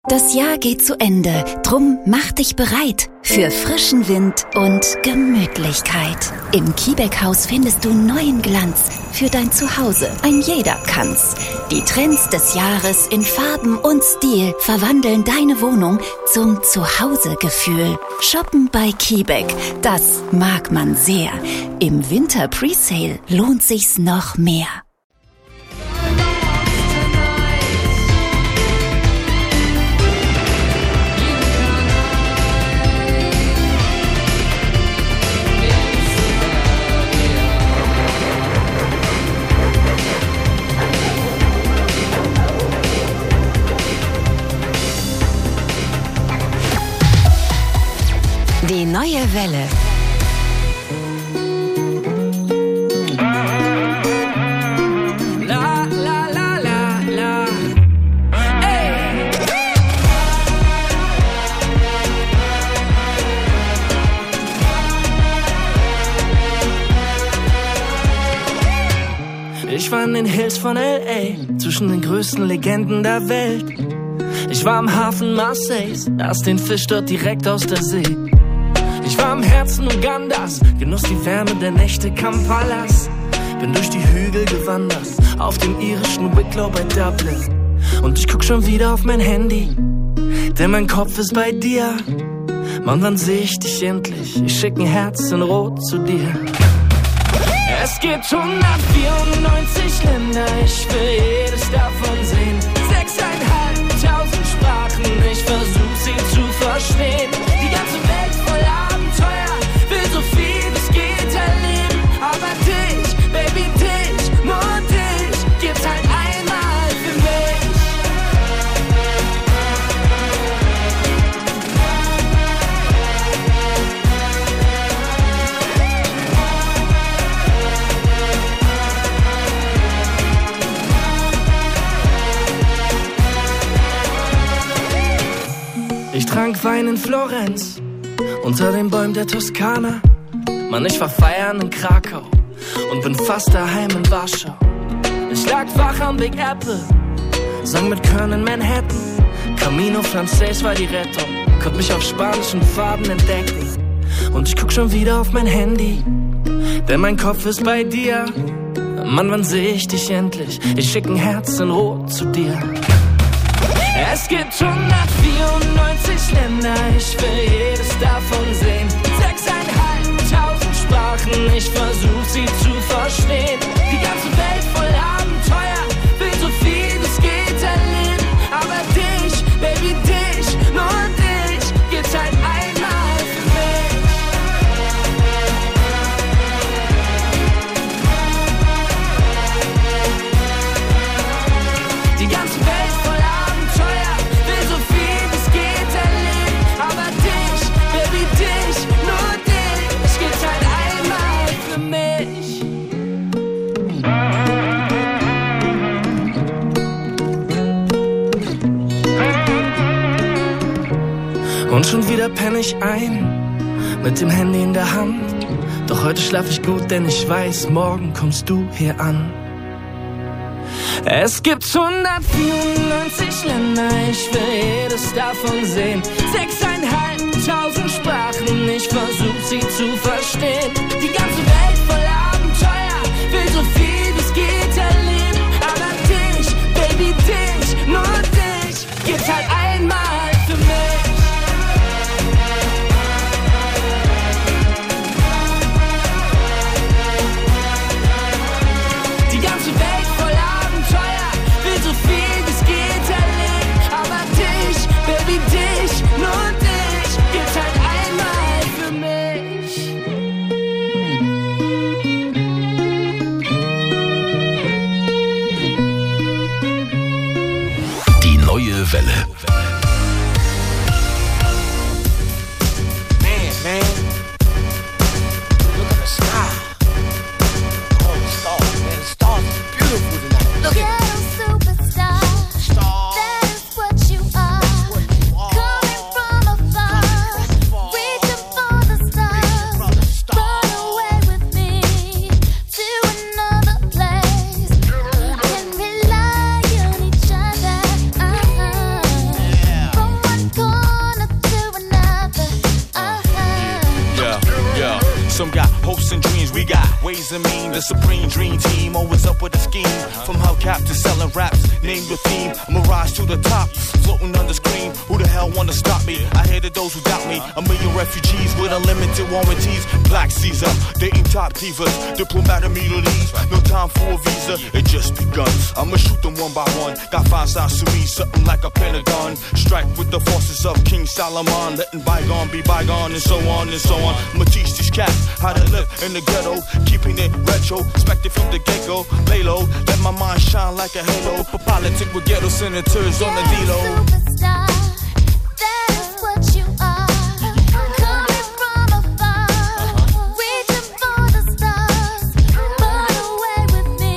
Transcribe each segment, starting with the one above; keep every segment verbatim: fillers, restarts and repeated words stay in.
Das Jahr geht zu Ende, drum mach dich bereit für frischen Wind und Gemütlichkeit. Im Kiebeck-Haus findest du neuen Glanz für dein Zuhause. Ein jeder kann's. Die Trends des Jahres in Farben und Stil verwandeln deine Wohnung zum Zuhausegefühl. Shoppen bei Kiebeck, das mag man sehr. Im Winter Presale lohnt sich's noch mehr. Die neue Welle. La, la, la, la, la. Ey. Ich war in den Hills von L A, zwischen den größten Legenden der Welt. Ich war am Hafen Marseilles, aß den Fisch dort direkt aus der See. Ich war im Herzen Ugandas, genoss die Wärme der Nächte Kampalas. Bin durch die Hügel gewandert, auf dem irischen Wicklow bei Dublin. Und ich guck schon wieder auf mein Handy, denn mein Kopf ist bei dir. Mann, wann seh ich dich endlich? Ich schick ein Herz in Rot zu dir. Es gibt hundertvierundneunzig Länder, ich will jedes davon sehen. Sechseinhalbtausend Sprachen, ich versuch sie zu verstehen. Die ganze Welt voller Abenteuer, will so viel es geht erleben. Aber dich, Baby, dich, nur dich, gibt's halt einmal für mich. Ich trank Wein in Florenz, unter den Bäumen der Toskana. Mann, ich war feiern in Krakau und bin fast daheim in Warschau. Ich lag wach am Big Apple, sang mit Köln in Manhattan. Camino Frances war die Rettung, konnt mich auf spanischen Farben entdecken. Und ich guck schon wieder auf mein Handy, denn mein Kopf ist bei dir. Mann, wann seh ich dich endlich? Ich schick ein Herz in Rot zu dir. Es gibt hundertvierundneunzig Länder, ich will jedes davon sehen. Sechseinhalbtausend Sprachen, ich versuch sie zu verstehen. Die ganze Welt voll Abenteuer, will so viel es geht erleben. Aber dich, Baby, dich, nur dich, gibt's halt einmal für mich. Die ganze Welt voll Abenteuer, will so viel es geht erleben. Aber dich, Baby, dich, nur dich, gibt's halt einmal für mich. Und schon wieder penn ich ein, mit dem Handy in der Hand. Doch heute schlaf ich gut, denn ich weiß, morgen kommst du hier an. Es gibt hundertvierundneunzig Länder, ich will jedes davon sehen. Sechseinhalbtausend Sprachen, ich versuch sie zu verstehen. Die ganze Welt voll Abenteuer, will so viel es geht erleben. Aber dich, Baby, dich, nur dich, gibt's halt einmal für mich. Die ganze Welt voll Abenteuer, will so viel es geht erleben. Aber dich, Baby, dich, nur dich, gibt's halt einmal für mich. Die neue Welle. Man, man. Look at the sky. Oh, the stars, man. The stars are beautiful tonight. Look at them. Superstar, Stars. that is what you are. What you are. Coming from afar, Coming from afar. reaching for the stars. for the stars. Run away with me to another place. Can rely on each other. Uh-huh. Yeah. For Some got hopes and dreams, we got ways and means. The supreme dream team, always up with a scheme. From hubcap to selling raps, name the theme. I'ma rise to the top, floating on the screen. Who the hell wanna stop me? I hated those who doubt me. A million refugees with unlimited warranties. Black Caesar, dating top divas. Diplomat of Middle East, no time for a visa. It just begun. I'ma shoot them one by one. Got five signs to me, something like a pentagon. Strike with the forces of King Solomon. Letting bygone be bygone and so on and so on. I'ma teach these cats how to live in the ghetto. Keeping it retro, expected from the get-go. Lay low, let my mind shine like a halo. Politic with ghetto senators on the D-Lo. Superstar, that is what you are. Coming from afar, reaching for the stars. Run away with me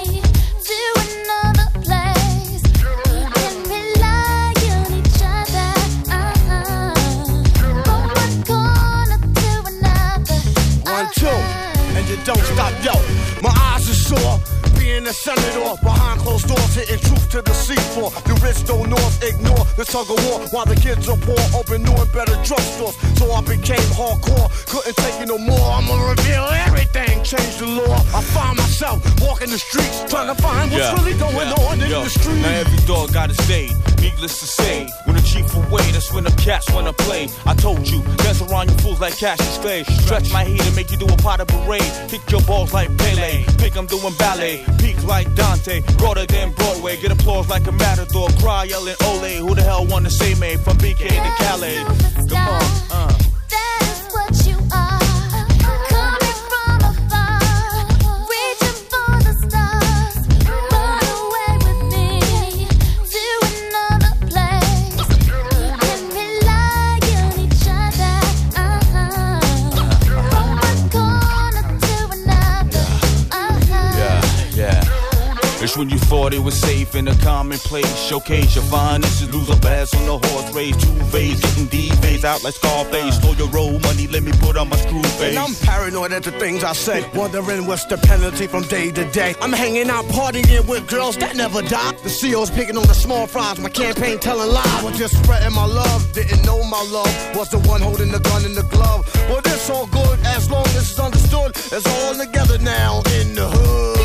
to another place. And rely on each other. Uh-huh. From one corner to another. One, two, and you don't stop, yo. My eyes are sore. Being a senator behind closed doors, hitting truth to the seafloor. The rich don't north ignore the tug of war while the kids are poor. Open new and better drugstores, so I became hardcore. Couldn't take it no more. I'ma reveal everything, change the law. I find myself walking the streets, trying to find what's yeah. really going yeah. on in Yo, the street. Now every dog got his day. Needless to say, when the chief away, that's when the cats wanna play. I told you, dance around you fools like Cassius Clay. Stretch my heat and make you do a pot of parade. Kick your balls like Pele. Think I'm doing ballet. Peak like Dante, broader than Broadway. Get applause like a matador. Cry yelling Ole. Who the hell wanna say me? From B K to Calais. Come on, uh. That is what you are. Coming from afar, reaching for the stars. Run away with me to another place. And rely on each other. Uh-huh. From one corner to another. Uh-huh. Yeah, yeah. It's when you thought it was safe in a commonplace. Showcase your finest, you lose a bass on the horse race. Two phase, getting D-phase out like Scarface. Slow your roll money, let me put on my screw face. And I'm paranoid at the things I say, wondering what's the penalty from day to day. I'm hanging out partying with girls that never die. The C O's picking on the small fries, my campaign telling lies. Was just spreading my love, didn't know my love was the one holding the gun in the glove. Well, this all good as long as it's understood. It's all together now in the hood.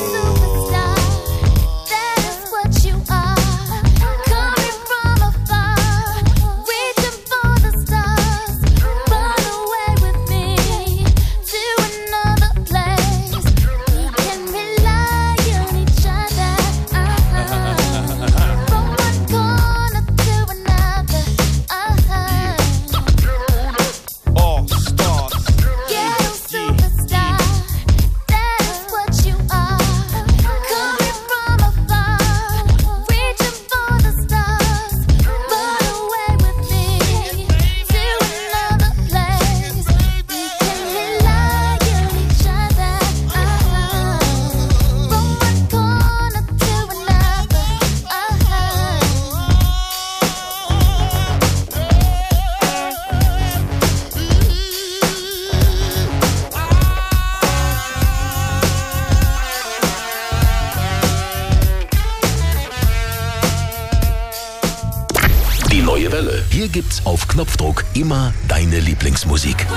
Hier gibt's auf Knopfdruck immer deine Lieblingsmusik.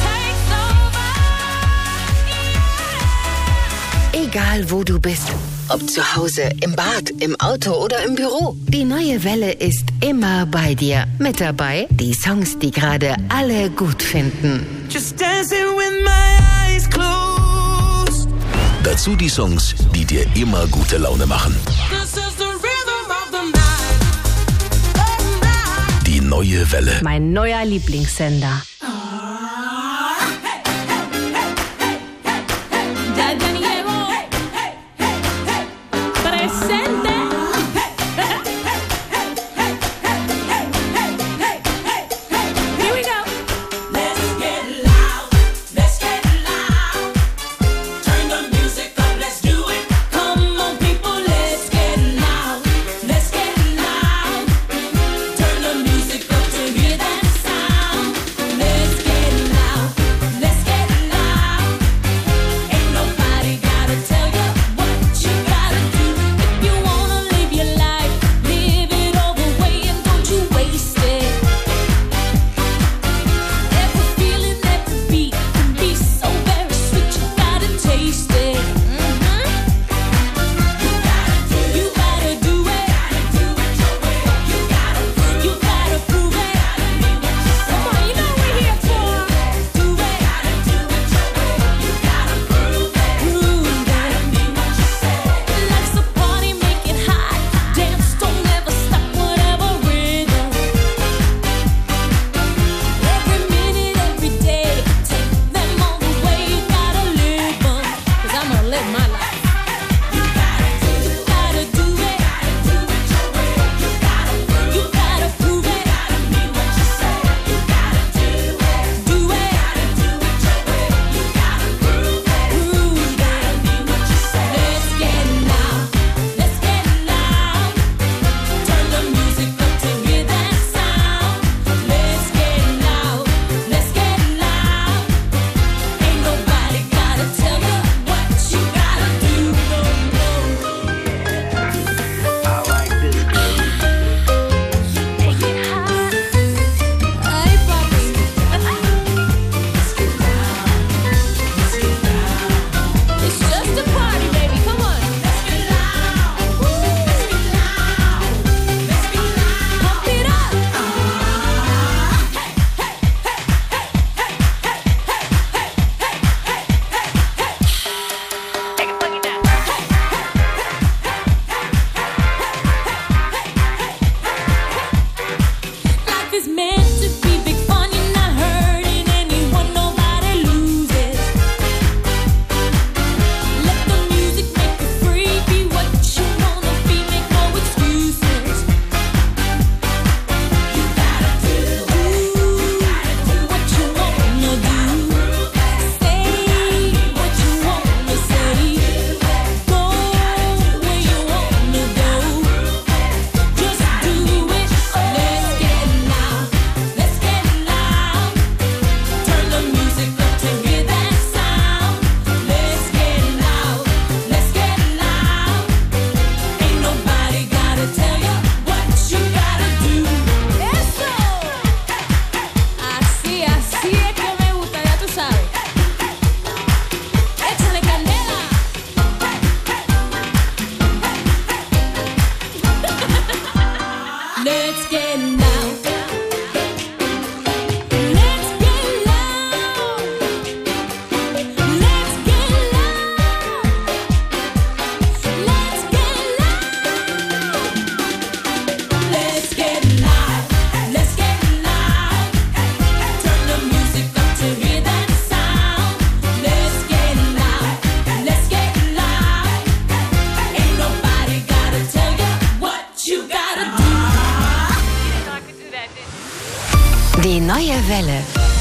Egal wo du bist, ob zu Hause, im Bad, im Auto oder im Büro. Die neue Welle ist immer bei dir. Mit dabei die Songs, die gerade alle gut finden. Just dancing with my eyes closed. Dazu die Songs, die dir immer gute Laune machen. Die neue Welle. Mein neuer Lieblingssender. Let's Die neue Welle.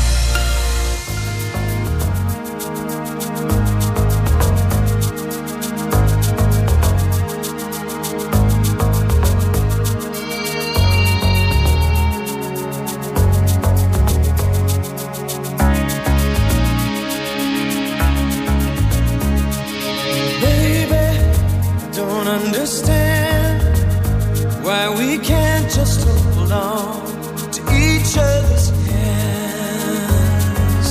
Baby, don't understand why we can't just hold on to each other's hands.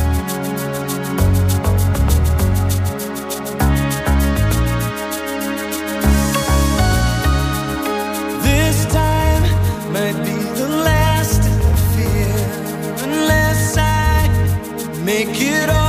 This time might be the last, I fear, unless I make it all.